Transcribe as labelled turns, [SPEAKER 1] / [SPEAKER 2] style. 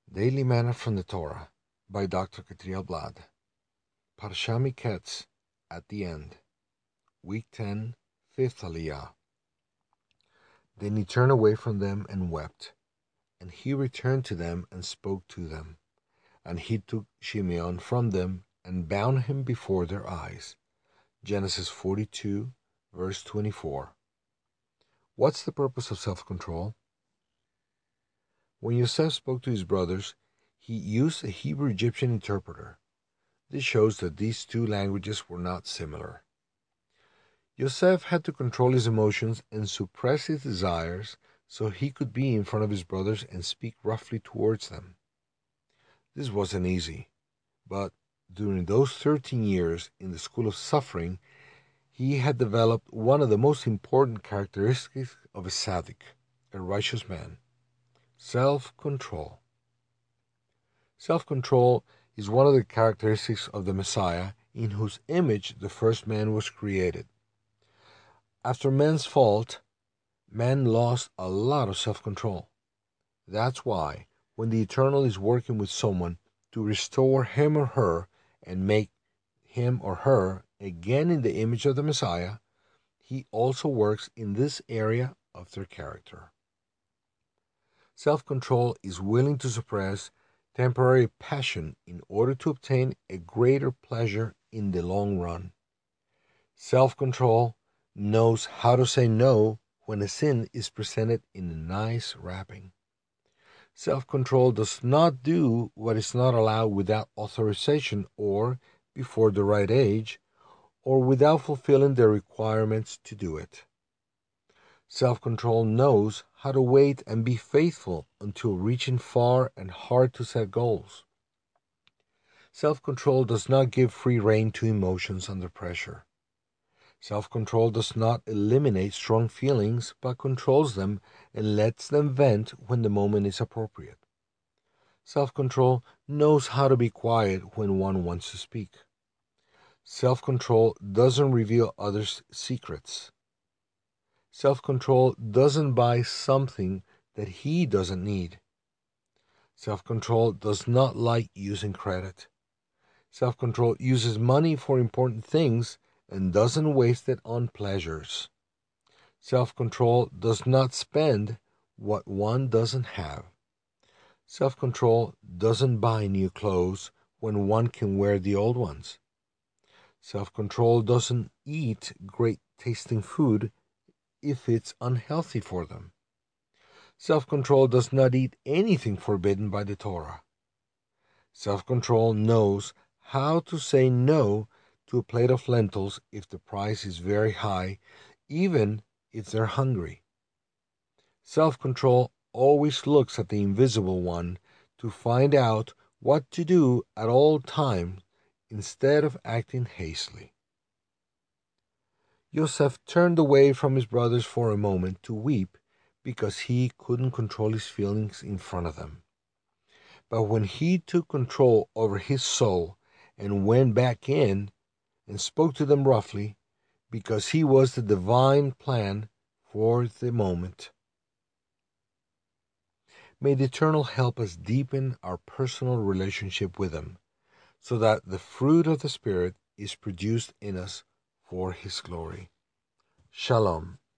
[SPEAKER 1] Daily Manna from the Torah by Dr. Katriel Blad. Parsha Miketz, at the end. Week 10, 5th Aliyah. Then he turned away from them and wept. And he returned to them and spoke to them. And he took Shimeon from them and bound him before their eyes. Genesis 42, verse 24. What's the purpose of self-control? When Yosef spoke to his brothers, he used a Hebrew-Egyptian interpreter. This shows that these two languages were not similar. Yosef had to control his emotions and suppress his desires so he could be in front of his brothers and speak roughly towards them. This wasn't easy, but during those 13 years in the school of suffering, he had developed one of the most important characteristics of a tzaddik, a righteous man: self-control. Self-control is one of the characteristics of the Messiah, in whose image the first man was created. After man's fault, man lost a lot of self-control. That's why, when the Eternal is working with someone to restore him or her and make him or her again in the image of the Messiah, he also works in this area of their character. Self-control is willing to suppress temporary passion in order to obtain a greater pleasure in the long run. Self-control knows how to say no when a sin is presented in a nice wrapping. Self-control does not do what is not allowed without authorization or before the right age, or without fulfilling the requirements to do it. Self-control knows how to wait and be faithful until reaching far and hard to set goals. Self-control does not give free rein to emotions under pressure. Self-control does not eliminate strong feelings, but controls them and lets them vent when the moment is appropriate. Self-control knows how to be quiet when one wants to speak. Self-control doesn't reveal others' secrets. Self-control doesn't buy something that he doesn't need. Self-control does not like using credit. Self-control uses money for important things and doesn't waste it on pleasures. Self-control does not spend what one doesn't have. Self-control doesn't buy new clothes when one can wear the old ones. Self-control doesn't eat great-tasting food if it's unhealthy for them. Self-control does not eat anything forbidden by the Torah. Self-control knows how to say no to a plate of lentils if the price is very high, even if they're hungry. Self-control always looks at the invisible one to find out what to do at all times instead of acting hastily. Yosef turned away from his brothers for a moment to weep because he couldn't control his feelings in front of them. But when he took control over his soul and went back in and spoke to them roughly, because he was the divine plan for the moment. May the Eternal help us deepen our personal relationship with him, so that the fruit of the Spirit is produced in us for his glory. Shalom.